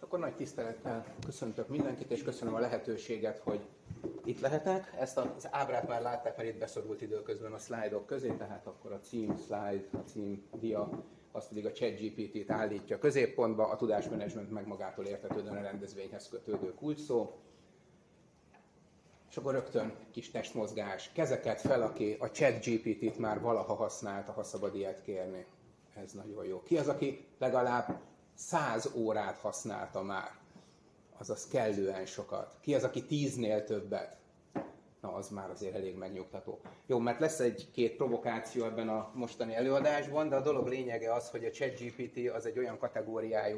Akkor nagy tisztelettel köszöntök mindenkit, és köszönöm a lehetőséget, hogy itt lehetek. Ezt az ábrát már látták, mert itt beszorult időközben a szlájdok közé, tehát akkor a cím slide, a cím dia, az pedig a ChatGPT-t állítja középpontba, a tudásmenedzsment meg magától értetődően a rendezvényhez kötődő kulcsszó. És akkor rögtön kis testmozgás, kezeket fel, aki a ChatGPT-t már valaha használta, ha szabad ilyet kérni. Ez nagyon jó. Ki az, aki legalább 100 órát használta már? Azaz kellően sokat. Ki az, aki 10-nél többet? Na, az már azért elég megnyugtató. Jó, mert lesz egy-két provokáció ebben a mostani előadásban, de a dolog lényege az, hogy a ChatGPT az egy olyan kategóriájú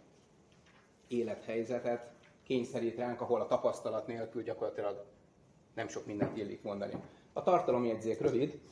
élethelyzetet kényszerít ránk, ahol a tapasztalat nélkül gyakorlatilag nem sok mindent illik mondani. A tartalomjegyzék rövid.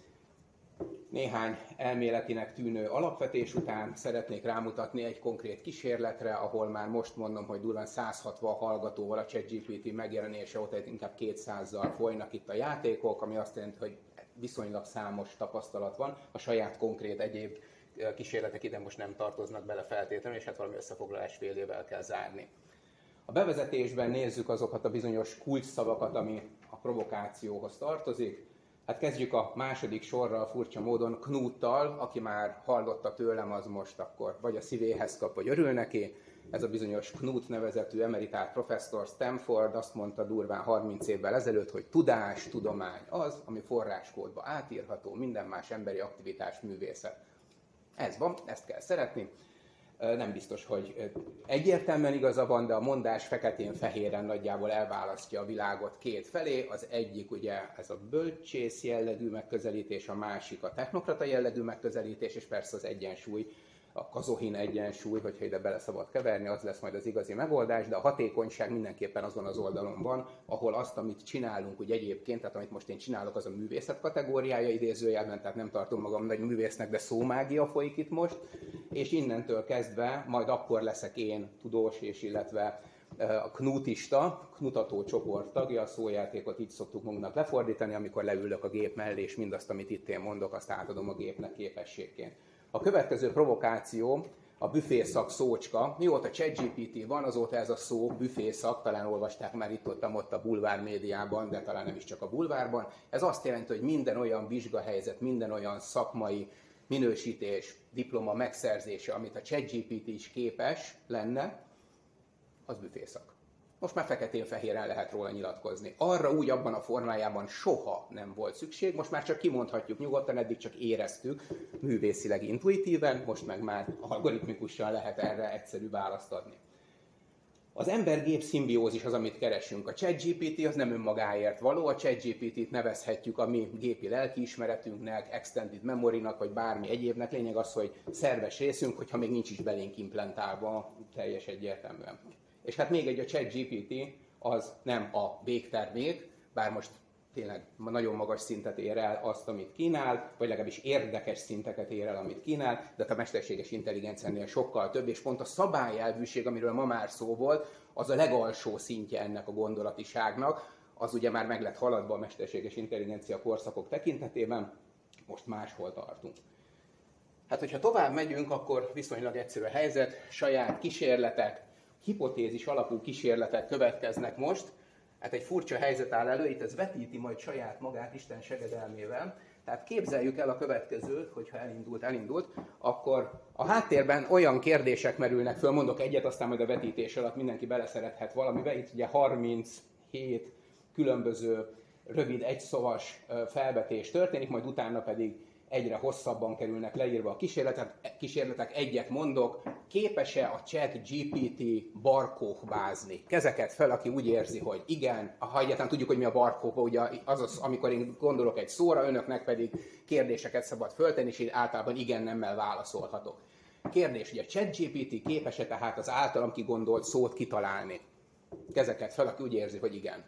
Néhány elméletinek tűnő alapvetés után szeretnék rámutatni egy konkrét kísérletre, ahol már most mondom, hogy durván 160 hallgatóval a ChatGPT megjelenése óta inkább 200-zal folynak itt a játékok, ami azt jelenti, hogy viszonylag számos tapasztalat van. A saját konkrét egyéb kísérletek ide most nem tartoznak bele feltétlenül, és hát valami összefoglalás félével kell zárni. A bevezetésben nézzük azokat a bizonyos kulcsszavakat, ami a provokációhoz tartozik. Hát kezdjük a második sorral, furcsa módon Knuttal, aki már hallotta tőlem, az most akkor vagy a szívéhez kap, vagy örül neki. Ez a bizonyos Knut nevezetű emeritált professzor Stanford azt mondta durván 30 évvel ezelőtt, hogy tudás, tudomány az, ami forráskódba átírható, minden más emberi aktivitás, művészet. Ez van, ezt kell szeretni. Nem biztos, hogy egyértelműen igaza van, de a mondás feketén-fehéren nagyjából elválasztja a világot két felé. Az egyik ugye ez a bölcsész jellegű megközelítés, a másik a technokrata jellegű megközelítés, és persze az egyensúly, a kazohin egyensúly, hogyha ide bele szabad keverni, az lesz majd az igazi megoldás, de a hatékonyság mindenképpen azon az oldalon van, ahol azt, amit csinálunk úgy egyébként, tehát amit most én csinálok, az a művészet kategóriája idézőjelben, tehát nem tartom magam nagy művésznek, de szómágia folyik itt most, és innentől kezdve majd akkor leszek én tudós, és illetve a knutista, knutató csoport tagja, a szójátékot így szoktuk magunknak lefordítani, amikor leülök a gép mellé, és mindazt, amit itt én mondok, azt átadom a gépnek képességként. A következő provokáció a büfészak szócska. Mióta ChatGPT van, azóta ez a szó büfészak, talán olvasták már itt-ott a bulvár médiában, de talán nem is csak a bulvárban. Ez azt jelenti, hogy minden olyan vizsgahelyzet, minden olyan szakmai minősítés, diploma megszerzése, amit a ChatGPT is képes lenne, az büfészak. Most már feketén-fehéren lehet róla nyilatkozni. Arra úgy abban a formájában soha nem volt szükség, most már csak kimondhatjuk nyugodtan, eddig csak éreztük művészileg, intuitíven, most meg már algoritmikusan lehet erre egyszerű választ adni. Az ember-gép szimbiózis az, amit keresünk. A ChatGPT az nem önmagáért való, a ChatGPT-t nevezhetjük a mi gépi lelkiismeretünknek, extended memory-nak, vagy bármi egyébnek. Lényeg az, hogy szerves részünk, hogyha még nincs is belénk implantálva teljes egyértelműen. És hát még egy, a ChatGPT az nem a végtermék, bár most tényleg nagyon magas szintet ér el azt, amit kínál, vagy legalábbis érdekes szinteket ér el, amit kínál, de a mesterséges intelligenciánél sokkal több, és pont a szabályelvűség, amiről ma már szó volt, az a legalsó szintje ennek a gondolatiságnak, az ugye már meg lett haladva a mesterséges intelligencia korszakok tekintetében, most máshol tartunk. Hát, hogyha tovább megyünk, akkor viszonylag egyszerű a helyzet, saját kísérletek, hipotézis alapú kísérletek következnek most. Hát egy furcsa helyzet áll elő, itt ez vetíti majd saját magát Isten segedelmével. Tehát képzeljük el a következőt, hogyha elindult, akkor a háttérben olyan kérdések merülnek föl, mondok egyet, aztán majd a vetítés alatt mindenki beleszerethet valamibe. Itt ugye 37 különböző rövid egyszavas felvetés történik, majd utána pedig egyre hosszabban kerülnek leírva a kísérletek, egyet mondok, képes-e a ChatGPT barkóhbázni? Kezeket fel, aki úgy érzi, hogy igen, ha egyáltalán tudjuk, hogy mi a barkóhba, ugye az, amikor én gondolok egy szóra, önöknek pedig kérdéseket szabad föltenni, és én általában igen-nemmel válaszolhatok. Kérdés, hogy a ChatGPT képes-e tehát az általam kigondolt szót kitalálni? Kezeket fel, aki úgy érzi, hogy igen.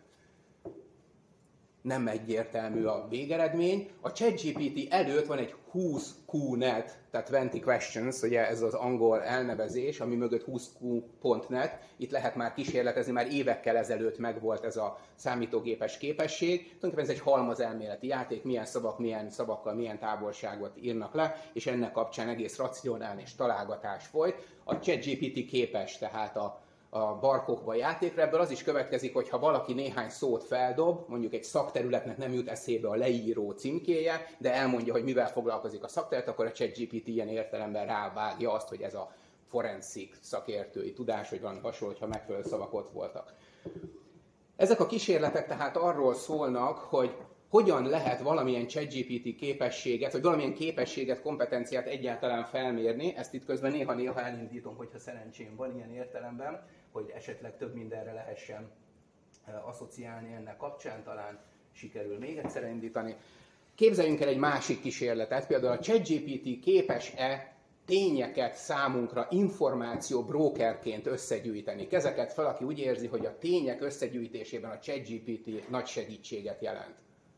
Nem egyértelmű a végeredmény. A ChatGPT előtt van egy 20Q-net, tehát 20 questions, ugye ez az angol elnevezés, ami mögött 20Q.net. Itt lehet már kísérletezni, már évekkel ezelőtt megvolt ez a számítógépes képesség. Tulajdonképpen ez egy halmazelméleti játék, milyen szavak, milyen szavakkal, milyen távolságot írnak le, és ennek kapcsán egész racionális találgatás folyt. A ChatGPT képes tehát a a barkokba a játékra. Ebből az is következik, hogy ha valaki néhány szót feldob, mondjuk egy szakterületnek nem jut eszébe a leíró címkéje, de elmondja, hogy mivel foglalkozik a szakterület, akkor a ChatGPT ilyen értelemben rávágja azt, hogy ez a forenszik szakértői tudás, vagy valami hasonló, hogyha megfelelő szavak ott voltak. Ezek a kísérletek tehát arról szólnak, hogy hogyan lehet valamilyen ChatGPT képességet, vagy valamilyen képességet, kompetenciát egyáltalán felmérni. Ezt itt közben néha-néha elindítom, hogyha szerencsém van ilyen értelemben, hogy esetleg több mindenre lehessen asszociálni ennek kapcsán, talán sikerül még egyszer indítani. Képzeljünk el egy másik kísérletet, például a ChatGPT képes-e tényeket számunkra információ brókerként összegyűjteni. Kezeket fel, aki úgy érzi, hogy a tények összegyűjtésében a ChatGPT nagy segítséget jelent.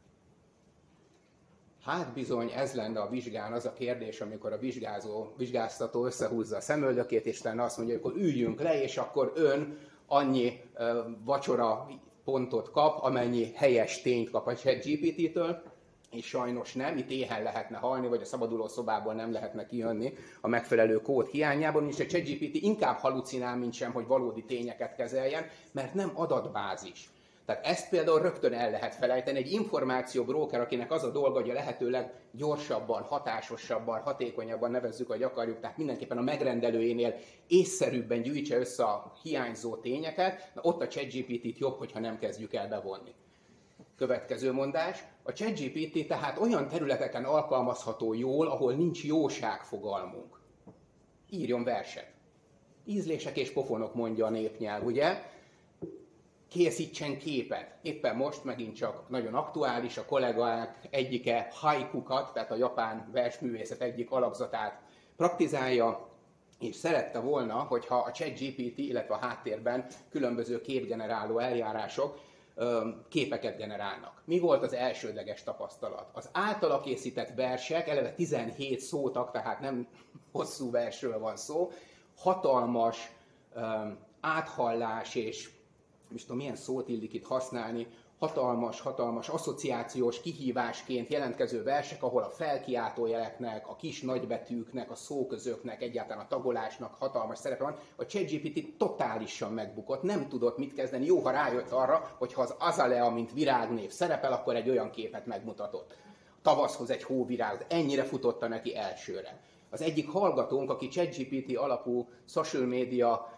Hát bizony, ez lenne a vizsgán az a kérdés, amikor a vizsgáztató összehúzza a szemöldökét, és utána azt mondja, hogy akkor üljünk le, és akkor ön annyi vacsora pontot kap, amennyi helyes tényt kap a ChatGPT-től, és sajnos nem, itt éhen lehetne halni, vagy a szabaduló szobából nem lehetne kijönni a megfelelő kód hiányában, és a ChatGPT inkább halucinál, mint sem, hogy valódi tényeket kezeljen, mert nem adatbázis. Tehát ezt például rögtön el lehet felejteni. Egy információbróker, akinek az a dolga, hogy a lehetőleg gyorsabban, hatásosabban, hatékonyabban nevezzük, hogy akarjuk, tehát mindenképpen a megrendelőjénél észszerűbben gyűjtse össze a hiányzó tényeket, na ott a ChatGPT-t jobb, hogyha nem kezdjük el bevonni. Következő mondás. A ChatGPT tehát olyan területeken alkalmazható jól, ahol nincs jóságfogalmunk. Írjon verset. Ízlések és pofonok, mondja a népnyelv, ugye? Készítsen képet. Éppen most megint csak nagyon aktuális, a kollégák egyike haikukat, tehát a japán versművészet egyik alapzatát praktizálja, és szerette volna, hogyha a ChatGPT, illetve a háttérben különböző képgeneráló eljárások képeket generálnak. Mi volt az elsődleges tapasztalat? Az általa készített versek, eleve 17 szótag, tehát nem hosszú versről van szó, hatalmas áthallás és nem tudom, milyen szót illik itt használni, hatalmas asszociációs kihívásként jelentkező versek, ahol a felkiáltójeleknek, a kis nagybetűknek, a szóközöknek, egyáltalán a tagolásnak hatalmas szerepe van. A ChatGPT totálisan megbukott, nem tudott mit kezdeni. Jó, ha rájött arra, hogy ha az azalea, mint virágnév szerepel, akkor egy olyan képet megmutatott. Tavaszhoz egy hóvirág, ennyire futotta neki elsőre. Az egyik hallgatónk, aki ChatGPT alapú social media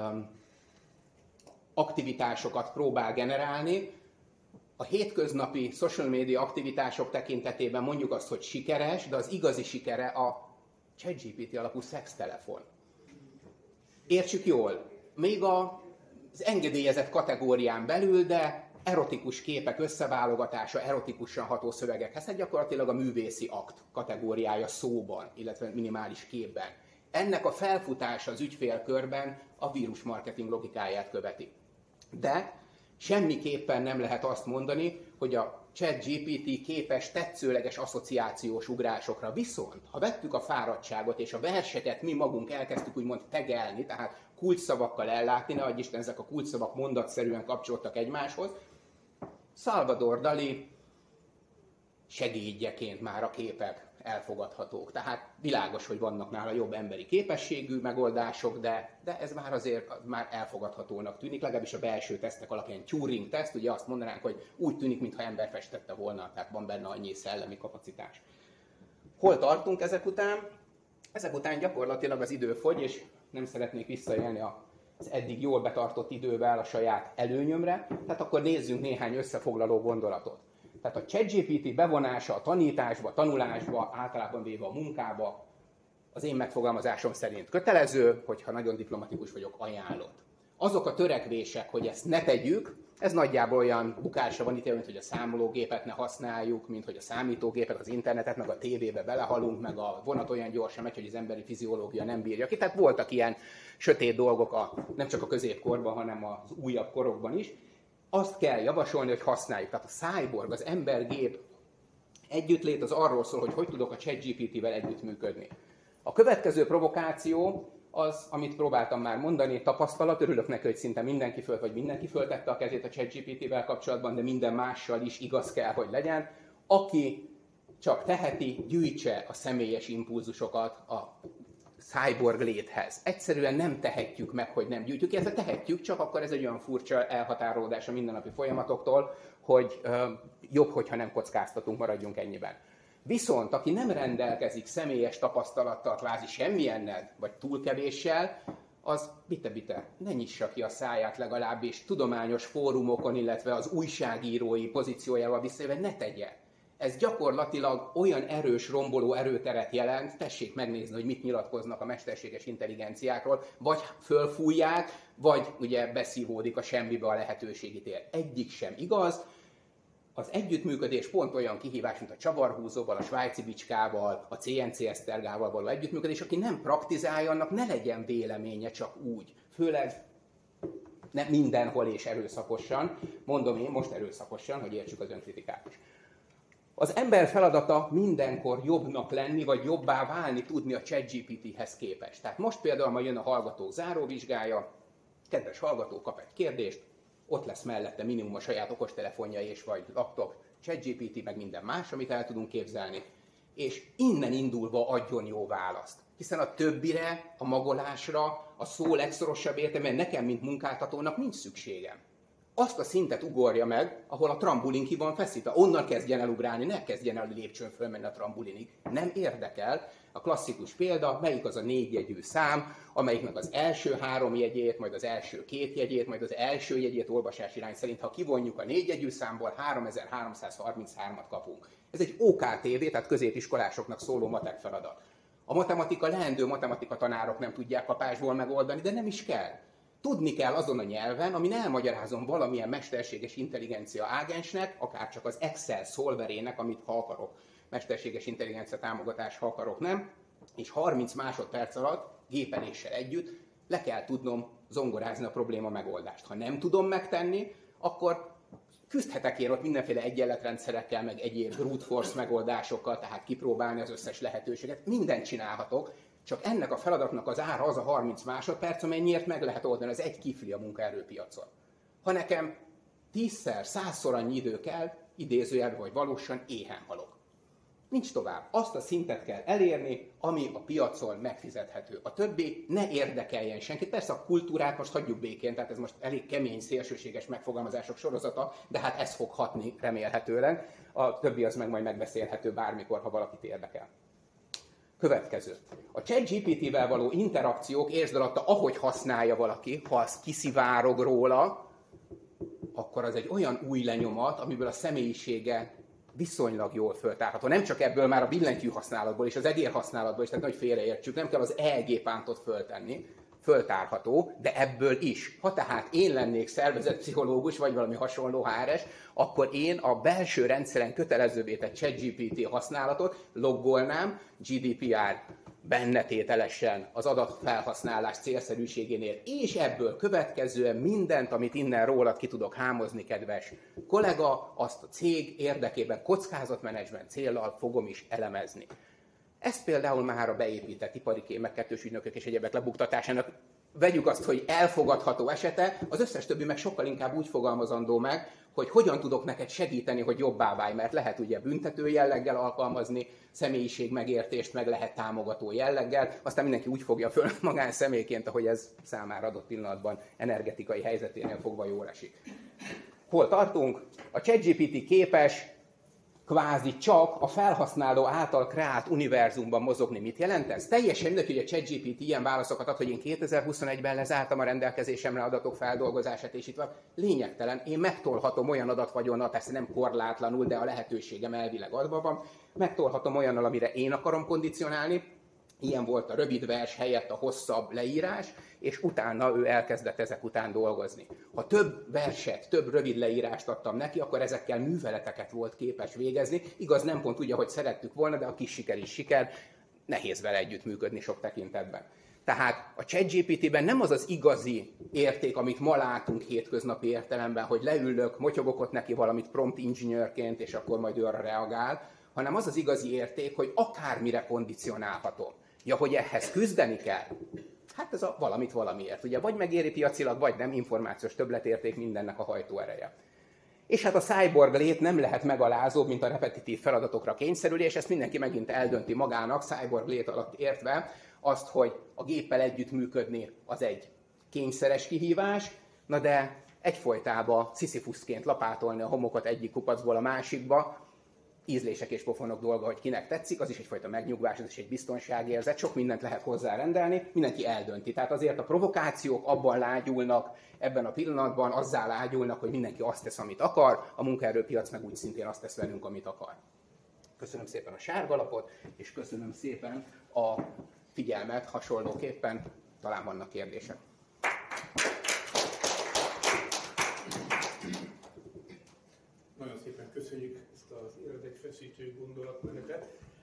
aktivitásokat próbál generálni, a hétköznapi social media aktivitások tekintetében mondjuk azt, hogy sikeres, de az igazi sikere a ChatGPT alapú szextelefon. Értsük jól, még az engedélyezett kategórián belül, de erotikus képek összeválogatása, erotikusan ható szövegekhez, hát gyakorlatilag a művészi akt kategóriája szóban, illetve minimális képben. Ennek a felfutása az ügyfélkörben a vírusmarketing logikáját követi. De semmiképpen nem lehet azt mondani, hogy a ChatGPT képes tetszőleges asszociációs ugrásokra. Viszont, ha vettük a fáradtságot és a verseket mi magunk elkezdtük úgymond tegelni, tehát kulcsszavakkal ellátni, ne adj Isten, ezek a kulcsszavak mondatszerűen kapcsoltak egymáshoz, Salvador Dali segédjeként már a képek elfogadhatók. Tehát világos, hogy vannak nála jobb emberi képességű megoldások, de ez már azért már elfogadhatónak tűnik, legalábbis a belső tesztek alapján. Turing teszt, ugye azt mondanánk, hogy úgy tűnik, mintha ember festette volna, tehát van benne annyi szellemi kapacitás. Hol tartunk ezek után? Ezek után gyakorlatilag az idő fogy, és nem szeretnék visszaélni az eddig jól betartott idővel a saját előnyömre, tehát akkor nézzünk néhány összefoglaló gondolatot. Tehát a ChatGPT bevonása a tanításba, tanulásba, általában véve a munkába, az én megfogalmazásom szerint kötelező, hogyha nagyon diplomatikus vagyok, ajánlott. Azok a törekvések, hogy ezt ne tegyük, ez nagyjából olyan bukásra van ítélve, mint hogy a számológépet ne használjuk, mint hogy a számítógépet, az internetet, meg a tévébe belehalunk, meg a vonat olyan gyorsan megy, hogy az emberi fiziológia nem bírja ki. Tehát voltak ilyen sötét dolgok nem csak a középkorban, hanem az újabb korokban is. Azt kell javasolni, hogy használjuk. Tehát a cyborg, az ember-gép együttlét az arról szól, hogy tudok a ChatGPT-vel együttműködni. A következő provokáció az, amit próbáltam már mondani, tapasztalat. Örülök neki, hogy szinte mindenki föltette a kezét a ChatGPT-vel kapcsolatban, de minden mással is igaz kell, hogy legyen. Aki csak teheti, gyűjtse a személyes impulzusokat a cyborg léthez. Egyszerűen nem tehetjük meg, hogy nem gyűjtjük, illetve tehetjük, csak akkor ez egy olyan furcsa elhatárolódás a mindennapi folyamatoktól, hogy jobb, hogyha nem kockáztatunk, maradjunk ennyiben. Viszont aki nem rendelkezik személyes tapasztalattal, kvázi semmilyennel, vagy túl kevéssel, az bite-bite, ne nyissa ki a száját legalábbis tudományos fórumokon, illetve az újságírói pozíciójával visszajöve ne tegye. Ez gyakorlatilag olyan erős, romboló erőteret jelent, tessék megnézni, hogy mit nyilatkoznak a mesterséges intelligenciákról, vagy fölfújják, vagy ugye beszívódik a semmibe a lehetőségi tér. Egyik sem igaz. Az együttműködés pont olyan kihívás, mint a csavarhúzóval, a svájci bicskával, a CNC esztergával való együttműködés, aki nem praktizálja, annak ne legyen véleménye csak úgy. Főleg nem mindenhol és erőszakosan, mondom én most erőszakosan, hogy értsük az önkritikát is. Az ember feladata mindenkor jobbnak lenni, vagy jobbá válni tudni a ChatGPT-hez képest. Tehát most például ma jön a hallgató záróvizsgája, kedves hallgató kap egy kérdést, ott lesz mellette minimum a saját okostelefonja és vagy laptop, ChatGPT, meg minden más, amit el tudunk képzelni, és innen indulva adjon jó választ. Hiszen a többire, a magolásra, a szó legszorosabb értelmében nekem, mint munkáltatónak nincs szükségem. Azt a szintet ugorja meg, ahol a trambulin ki van feszítve. Onnan kezdjen el ugrálni, ne kezdjen el lépcsőn fölmenni a trambulinig. Nem érdekel. A klasszikus példa, melyik az a 4 jegyű szám, amelyiknek az első 3 jegyét, majd az első 2 jegyét, majd az első jegyét olvasás irány szerint, ha kivonjuk a 4 jegyű számból, 3333-at kapunk. Ez egy OKTV, tehát középiskolásoknak szóló matek feladat. A matematika leendő matematika tanárok nem tudják kapásból megoldani, de nem is kell. Tudni kell azon a nyelven, amin elmagyarázom valamilyen mesterséges intelligencia ágensnek, akár csak az Excel szolverének, amit ha akarok, mesterséges intelligencia támogatás, ha akarok nem, és 30 másodperc alatt gépeléssel együtt le kell tudnom zongorázni a probléma megoldást. Ha nem tudom megtenni, akkor küzdhetek én ott mindenféle egyenletrendszerekkel, meg egyéb brute force megoldásokkal, tehát kipróbálni az összes lehetőséget. Mindent csinálhatok, csak ennek a feladatnak az ára az a 30 másodperc, amennyiért meg lehet oldani, az egy kifli a munkaerőpiacon. Ha nekem 10-szer, 100-szor annyi idő kell, idézőjelben vagy valósan éhen halok. Nincs tovább. Azt a szintet kell elérni, ami a piacon megfizethető. A többi ne érdekeljen senkit. Persze a kultúrát most hagyjuk békén, tehát ez most elég kemény, szélsőséges megfogalmazások sorozata, de hát ez fog hatni remélhetően. A többi az meg majd megbeszélhető bármikor, ha valakit érdekel. Következő. A ChatGPT-vel való interakciók, értsd alatta, ahogy használja valaki, ha az kiszivárog róla, akkor az egy olyan új lenyomat, amiből a személyisége viszonylag jól föltárható. Nem csak ebből, már a billentyű használatból és az egér használatból is, tehát nagy félreértsük, nem kell az EEG pántot föltenni, föltárható, de ebből is. Ha tehát én lennék szervezetpszichológus, vagy valami hasonló HRS, akkor én a belső rendszeren kötelezővé tett ChatGPT használatot loggolnám, GDPR benne tételesen az adatfelhasználás célszerűségénél, és ebből következően mindent, amit innen rólad ki tudok hámozni, kedves kollega, azt a cég érdekében kockázatmenedzsment céllal fogom is elemezni. Ezt például már a beépített ipari kémek, kettős ügynökök és egyebek lebuktatásának vegyük azt, hogy elfogadható esete, az összes többi meg sokkal inkább úgy fogalmazandó meg, hogy hogyan tudok neked segíteni, hogy jobbá válj, mert lehet ugye büntető jelleggel alkalmazni, személyiség megértést meg lehet támogató jelleggel, aztán mindenki úgy fogja föl magánszemélyként, ahogy ez számára adott pillanatban energetikai helyzeténél fogva jól esik. Hol tartunk? A ChatGPT képes kvázi csak a felhasználó által kreált univerzumban mozogni. Mit jelent ez? Teljesen mindegy, hogy a ChatGPT ilyen válaszokat ad, hogy én 2021-ben lezártam a rendelkezésemre adatok feldolgozását, és itt van. Lényegtelen. Én megtolhatom olyan adatvagonnal, persze nem korlátlanul, de a lehetőségem elvileg adva van. Megtolhatom olyannal, amire én akarom kondicionálni. Ilyen volt a rövid vers helyett a hosszabb leírás, és utána ő elkezdett ezek után dolgozni. Ha több verset, több rövid leírást adtam neki, akkor ezekkel műveleteket volt képes végezni. Igaz, nem pont úgy, ahogy szerettük volna, de a kis siker is siker, nehéz vele együttműködni sok tekintetben. Tehát a ChatGPT-ben nem az az igazi érték, amit ma látunk hétköznapi értelemben, hogy leülök, motyogok ott neki valamit prompt engineerként, és akkor majd ő arra reagál, hanem az az igazi érték, hogy akármire kondicionálhatom. Ja, hogy ehhez küzdeni kell? Hát ez a valamit valamiért. Ugye vagy megéri piacilag, vagy nem, információs többletérték mindennek a hajtóereje. És hát a cyborg lét nem lehet megalázóbb, mint a repetitív feladatokra kényszerülés, ezt mindenki megint eldönti magának, cyborg lét alatt értve azt, hogy a géppel együttműködni az egy kényszeres kihívás, na de egyfolytában Sisyphuszként lapátolni a homokot egyik kupacból a másikba, ízlések és pofonok dolga, hogy kinek tetszik, az is egyfajta megnyugvás, az is egy biztonságérzet, sok mindent lehet hozzárendelni, mindenki eldönti. Tehát azért a provokációk abban lágyulnak, ebben a pillanatban azzá lágyulnak, hogy mindenki azt tesz, amit akar, a munkaerőpiac meg úgy szintén azt tesz velünk, amit akar. Köszönöm szépen a sárgalapot, és köszönöm szépen a figyelmet, hasonlóképpen talán vannak kérdések. Nagyon szépen köszönjük ezt az érdekfeszítő gondolatmenetet.